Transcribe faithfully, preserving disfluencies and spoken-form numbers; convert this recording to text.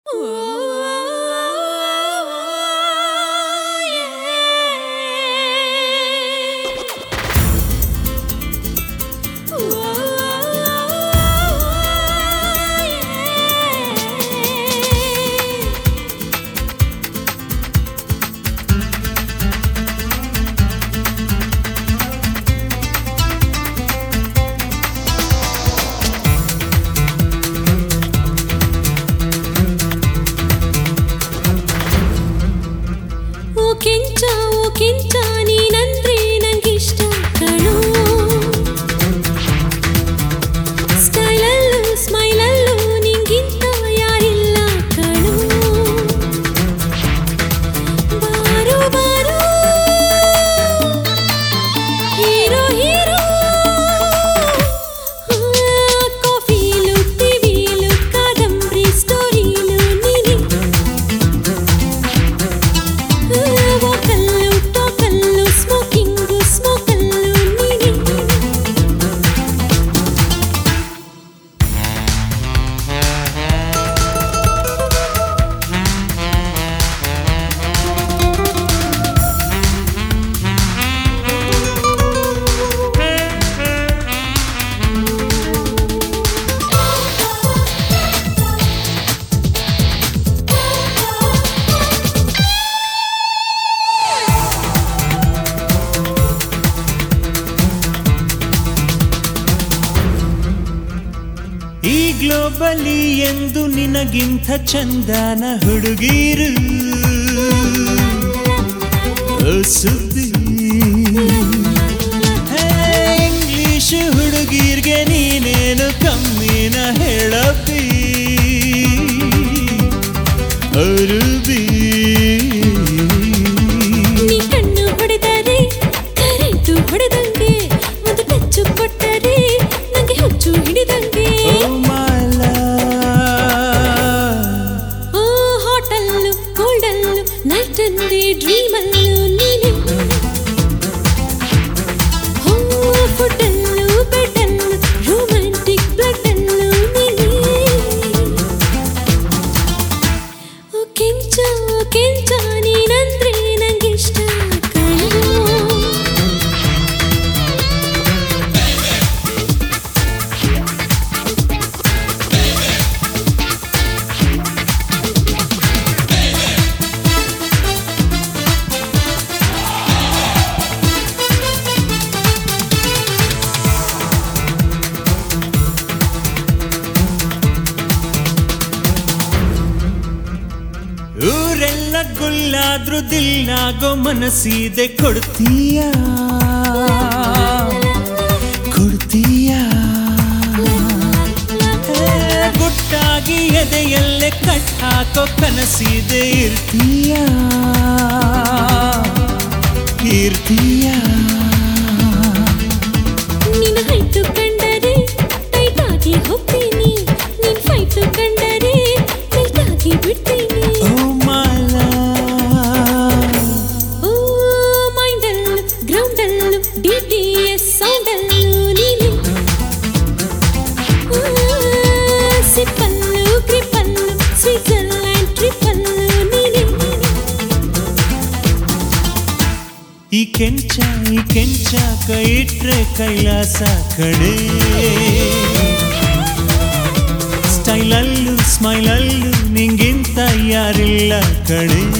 ಈ ಗ್ಲೋಬಲಿ ಎಂದು ನಿನಗಿಂತ ಚಂದನ ಹುಡುಗೀರು ಸುದ್ದಿ ಇಂಗ್ಲಿಷ್ ಹುಡುಗೀರ್ಗೆ ನೀನೇನು ಕಮ್ಮಿನ ಹೇಳಪ್ಪಿ ಅರುಬಿ ನೀ ಕಣ್ಣು ಹೊಡೆದರೆ ಕರೆಂಟು ಹೊಡೆದಂಗೆ ಒಂದು ಟಚ್ಚು ಕೊಟ್ಟರೆ ನಂಗೆ ಹುಚ್ಚು ಹಿಡಿದಂಗೆ ಹೋಟಲ್ಲು ಗೋಲ್ಡಲ್ಲು ನೈಟ್ ಅಂದೇ ಡ್ರೀಮಲ್ಲು ನೀನೆ ಫುಡ್ಡಲ್ಲು ಬೆಡ್ಡಲ್ಲು ರೊಮ್ಯಾಂಟಿಕ್ ಬ್ಲಡ್ಡಲ್ಲು ನೀನೆ ಓ ಕೆಂಚ ಕೆಂಚ ನೀನಂದ್ರೆ ನಂಗಿಷ್ಟ ಕಣೋ ಊರೆಲ್ಲ ಗುಲ್ಲಾದ್ರೂ ದಿಲ್ಲಾಗೋ ಮನಸ್ಸಿದೆ ಕೊಡ್ತೀಯ ಕೊಡ್ತೀಯ ಗುಟ್ಟಾಗಿ ಎದೆಯಲ್ಲೇ ಕಟ್ ಹಾಕೋ ಕನಸಿದೆ ಇರ್ತೀಯ ಇರ್ತೀಯ ನಿನ್ನ ಹೈಟು ಕಂಡರೆ ಟೈಟ್ ಆಗಿ ಹೋಗ್ತೀನಿ ನಿನ್ ಫೈಟು ಕಂಡರೆ ಟೈಟ್ ಆಗಿ ಬಿಡ್ತೀನಿ ಓ ಮೈಂಡಲ್ಲು ಗ್ರೌಂಡಲ್ಲು ಡಿ ಟಿ ಎಸ್ ಸೌಂಡಲ್ಲು ನೀನೆ ಸಿಪ್ಪಲ್ಲು ಗ್ರಿಪ್ಪಲ್ಲು ಸ್ವಿಟ್ಜರ್ಲ್ಯಾಂಡ್ ಟ್ರಿಪ್ಪಲ್ಲು ನೀನೆ ಈ ಕೆಂಚ ಈ ಕೆಂಚ ಕೈ ಇಟ್ರೆ ಕೈಲಾಸ ಕಡೆ ಸ್ಟೈಲಲ್ಲು ಸ್ಮೈಲಲ್ಲು ನಿಂಗಿಂತ ಯಾರಿಲ್ಲ ಕಡೆ